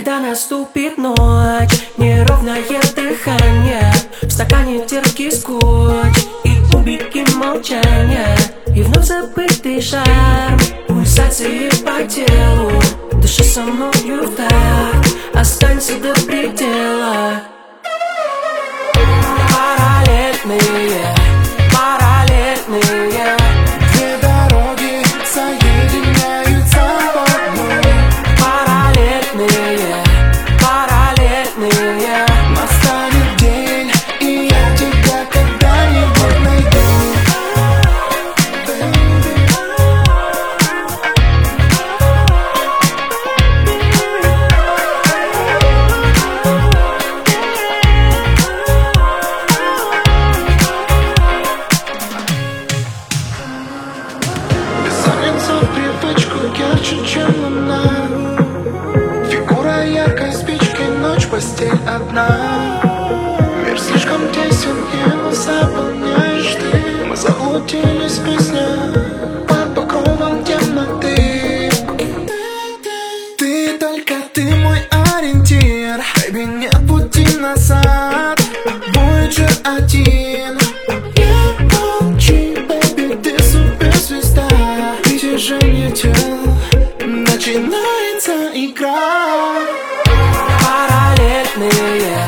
Когда наступит ночь, неровное дыхание, в стакане терпкий скотч и кубики молчания, и вновь забытый шарм, пульсации по телу. Дыши со мною в такт, останься до предела. Параллельные, параллельные, две дороги соединяются в одной. параллельные, параллельные. Настанет день, и я тебя когда-нибудь найду. Бессонница в привычку ярче, чем луна. Фигура яркой спички, ночь, постель одна. Мир слишком тесен, его заполняешь ты. Мы заблудились в песнях под покровом темноты. Ты только ты мой ориентир, baby, нет пути назад, будет же один. Не молчи, baby, ты суперзвезда. Притяжение тел, начинается игра. Параллельные,